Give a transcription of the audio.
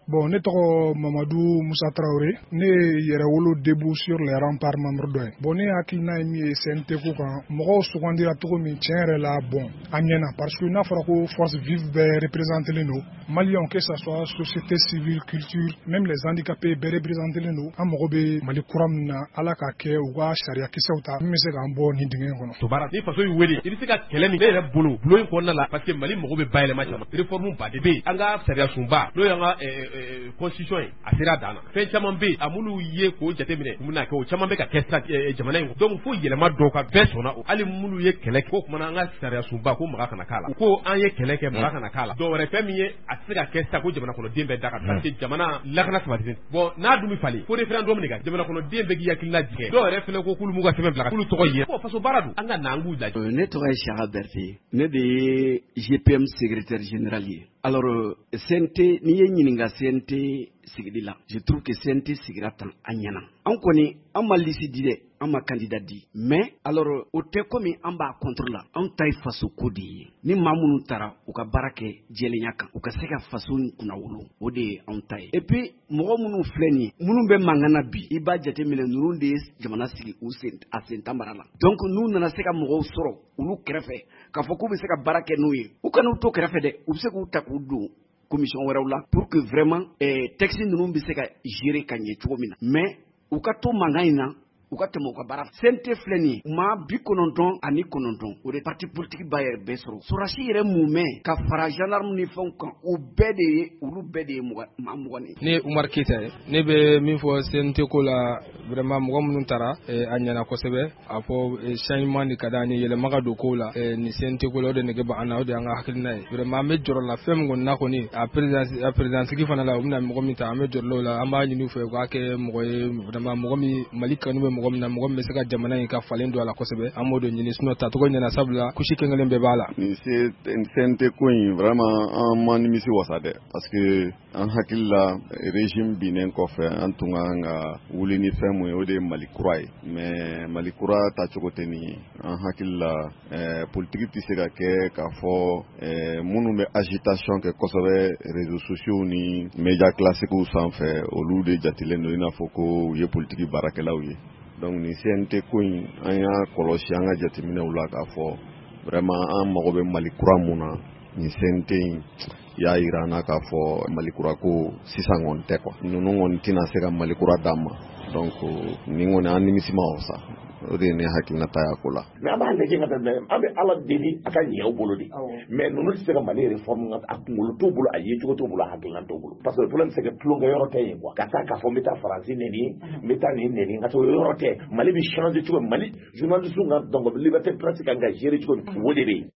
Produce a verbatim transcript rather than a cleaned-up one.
Bon, ne tɔgɔ Mamadou Moussa Traoré, ne yɛrɛ wolo debout sur les remparts membre dɔ ye. Bon, ne hakilina ye min ye C N T ko kan, mɔgɔw sugandira cogo min tiɲɛ yɛrɛ la bon a ɲɛna parce que n'a fɔra ko force vive bɛɛ représenté len don, Maliens que ça soit société civile, culture, même les handicapés bɛɛ représenté len don. An mago bɛ Mali kura min na, Ala ka kɛ u ka sariya kisɛw ta min bɛ se k'an bɔ nin dingɛ kɔnɔ. Tubara ni faso y'u wele, i bɛ se ka kɛlɛ min ne yɛrɛ bolo, bulon in kɔnɔna la parce que Mali mago bɛ bayɛlɛma caman. Réforme ba de bɛ yen, an ka sariya sunba, n'o y'an ka constitution ye, a sera dan na. Fɛn caman bɛ yen, a m'olu ye k'o jateminɛ, u bɛna kɛ o caman bɛ ka kɛ jamana in kɔnɔ. Donc fo yɛlɛma dɔw ka bɛɛ sɔnna o. Hali minnu ye kɛlɛ kɛ, ko kumana an ka sariya sunba ko maga kana k'a la. Ko an ye kɛlɛ kɛ maga kana k'a la. Dɔw wɛrɛ fɛn min ye a tɛ se ka kɛ sa ko jamana kɔnɔden bɛɛ da ka parce que jamana lakana sabatilen. Bon n'a dun bɛ falen, fo référendum de ka jamana kɔnɔden bɛɛ k'i hakilila jigɛ. Dɔw yɛrɛ fɛnɛ ko k'olu m'u ka sɛbɛn bila k'olu tɔgɔ ye. Bon faso baara don, an ka na an k'u lajɛ. Ne tɔgɔ ye Saka Berté, ne de ye G P M secrétaire général ye. Alors C N T n'i ye ɲininka C N T sigili la, je trouve que C N T sigira tan a ɲɛna. An kɔni an ma liste di dɛ, an ma candidat di. Mais alors o tɛ komi an b'a contre la, an ta ye faso ko de ye. Ni maa minnu taara u ka baara kɛ jɛlenya kan, u ka se ka faso in kunna wolo, o de ye an ta ye. Et puis mɔgɔ minnu filɛ nin ye, minnu bɛ mankan na bi, i b'a jateminɛ ninnu de ye jamana sigi u sen a sen tan mara la. Donc n'u nana se ka mɔgɔw sɔrɔ olu kɛrɛfɛ k'a fɔ k'u bɛ se ka baara kɛ n'u ye, u kana u to kɛrɛfɛ dɛ, u bɛ se k'u ta k'u don commission wɛrɛw la pour que vraiment eh, texte ninnu bɛ se ka gérer ka ɲɛ cogo min na. Mais u ka to mankan in na, u ka tɛmɛ u ka baara. C N T filɛ nin ye, maa bi kɔnɔntɔn ani kɔnɔntɔn o de parti politique ba yɛrɛ bɛɛ sɔrɔ. Sɔrɔsi yɛrɛ mun mɛn ka fara gendarme ni fɛnw kan, o bɛɛ de ye olu bɛɛ de ye maa mugan ye. Ne Umar Keita ye, ne bɛ min fɔ C N T ko la vraiment mɔgɔ minnu taara a ɲɛna kosɛbɛ, a fɔ changement de ka d'an ye, yɛlɛma ka don kow la ni C N T ko la o de nege bɛ an na, o de y'an ka hakilina ye. Vraiment an bɛ jɔrɔ la fɛn min kɔni na kɔni a président a président sigi fana la u bɛna mɔgɔ min ta an bɛ jɔrɔ la o la, an b'a ɲini u fɛ u k'a kɛ mɔgɔ ye vraiment mɔgɔ min Mali kanu bɛ mɔgɔ min na, mɔgɔ min bɛ se ka jamana in ka falen don a la kosɛbɛ, an b'o de ɲini sinon tacogo ɲɛna sabula kusi kelen bɛɛ b'a la. Ni C N T ko in vraiment an ma nimisi wasa dɛ parce que an hakili la régime binnen kɔfɛ an tun kan ka wuli ni fɛn mun ye o de ye Mali kura ye, mais Mali kura tacogo tɛ nin ye. An hakili la eh, politique tɛ se ka kɛ k'a fɔ eh, minnu bɛ agitation kɛ kosɛbɛ réseaux sociaux ni média classiques sanfɛ olu de jatilen don i n'a fɔ ko u ye politique baarakɛlaw ye. Donc ni C N T ko in an y'a kɔlɔsi an ka jateminɛw la k'a fɔ vraiment an mago bɛ Mali kura mun na ni C N T in y'a yira an na k'a fɔ Mali kura ko sisan kɔni tɛ quoi. Ninnu kɔni tɛna se ka Mali kura d'an ma, donc ni kɔni an nimisi ma wasa. O de ye ne hakilina ta y'a ko la. Mais an b'a lajɛ ka tɛmɛ an bɛ Ala deli a ka ɲɛ u bolo de. Mais ninnu tɛ se ka Mali réforme a kunkolo t'u bolo, a yecogo t'u bolo, a hakilina t'u bolo. Parce que problème c'est que tulonkɛ yɔrɔ tɛ yen quoi. Ka taa k'a fɔ n bɛ taa Faransi neni, n bɛ taa nin neni, ka sɔrɔ yɔrɔ tɛ. Mali bɛ changer cogo min, Mali journaliste ka donc liberté de presse kan ka gérer cogo min, o de bɛ yen.